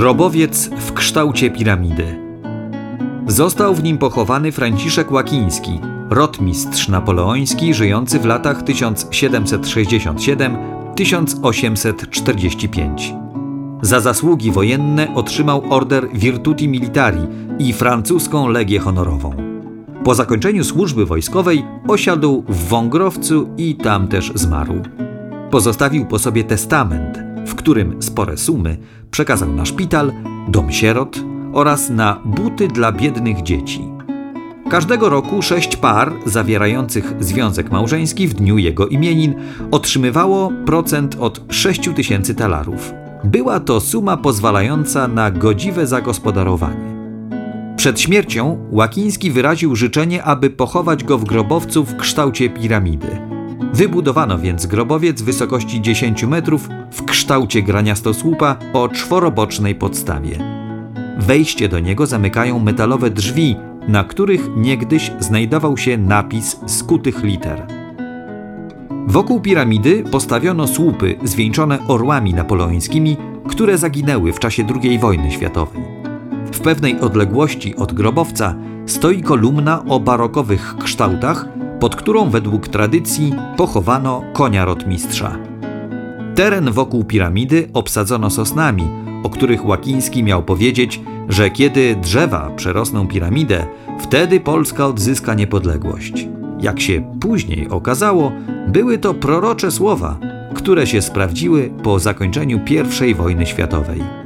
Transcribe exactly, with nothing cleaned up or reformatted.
Grobowiec w kształcie piramidy. Został w nim pochowany Franciszek Łakiński, rotmistrz napoleoński żyjący w latach tysiąc siedemset sześćdziesiąt siedem do tysiąc osiemset czterdzieści pięć. Za zasługi wojenne otrzymał order Virtuti Militari i francuską Legię Honorową. Po zakończeniu służby wojskowej osiadł w Wągrowcu i tam też zmarł. Pozostawił po sobie testament, w którym spore sumy przekazał na szpital, dom sierot oraz na buty dla biednych dzieci. Każdego roku sześć par zawierających związek małżeński w dniu jego imienin otrzymywało procent od sześciu tysięcy talarów. Była to suma pozwalająca na godziwe zagospodarowanie. Przed śmiercią Łakiński wyraził życzenie, aby pochować go w grobowcu w kształcie piramidy. Wybudowano więc grobowiec wysokości dziesięć metrów w kształcie graniastosłupa o czworobocznej podstawie. Wejście do niego zamykają metalowe drzwi, na których niegdyś znajdował się napis skutych liter. Wokół piramidy postawiono słupy zwieńczone orłami napoleońskimi, które zaginęły w czasie drugiej wojny światowej. W pewnej odległości od grobowca stoi kolumna o barokowych kształtach, pod którą według tradycji pochowano konia rotmistrza. Teren wokół piramidy obsadzono sosnami, o których Łakiński miał powiedzieć, że kiedy drzewa przerosną piramidę, wtedy Polska odzyska niepodległość. Jak się później okazało, były to prorocze słowa, które się sprawdziły po zakończeniu pierwszej wojny światowej.